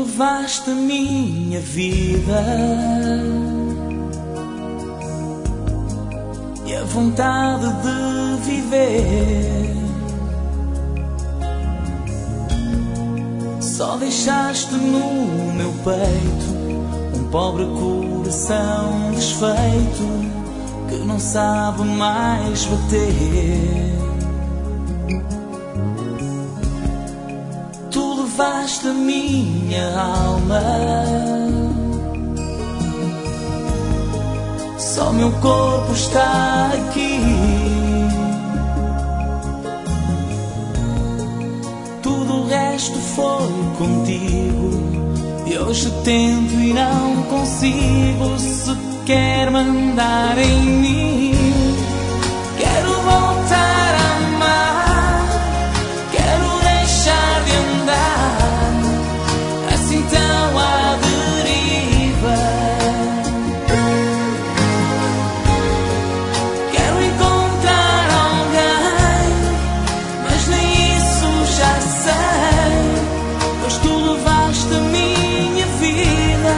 levaste a minha vida e a vontade de viver. Só deixaste no meu peito um pobre coração desfeito que não sabe mais bater. Tu levaste a minha alma, só meu corpo está aqui. Tudo o resto foi contigo e hoje tento e não consigo sequer mandar em mim. Quero voltar a amar, quero deixar de andar assim tão à deriva. Quero encontrar alguém, mas nem isso já sei, pois tu levaste a minha vida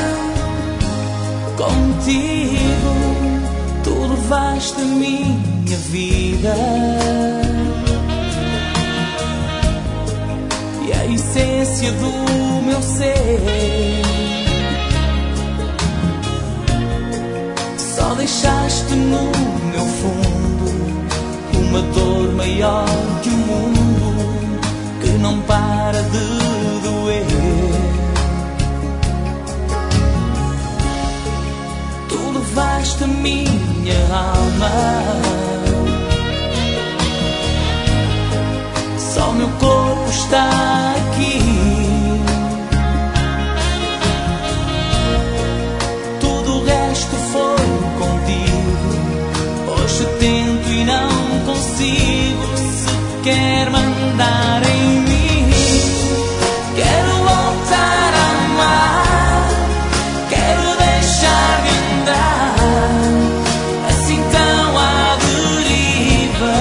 contigo. Tu levaste a minha vida e a essência do meu ser. Só deixaste no meu fundo uma dor maior que o mundo, que não para de doer. Tu levaste a minha alma, só meu corpo está aqui. Tudo o resto foi contigo, hoje tento e não consigo sequer mandar em mim. Quero voltar a amar, quero deixar de andar assim tão à deriva.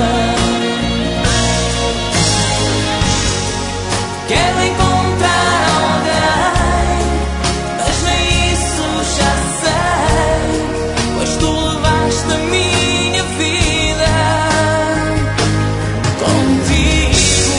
Quero encontrar alguém, mas nem isso já sei, pois tu levaste a minha vida contigo.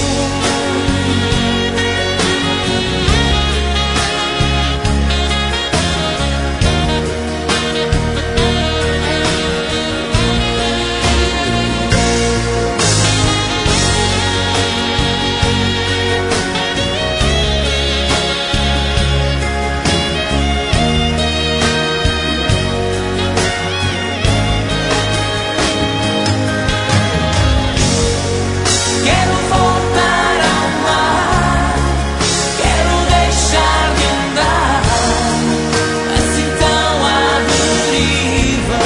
Quero voltar a amar, quero deixar de andar assim tão à deriva.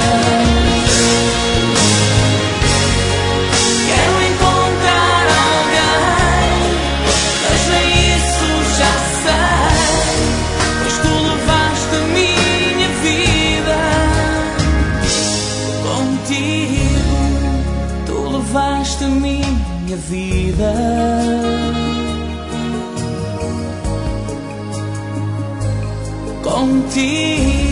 Quero encontrar alguém, mas nem isso já sei, pois tu levaste a minha vida contigo. Tu levaste a minha vida contigo.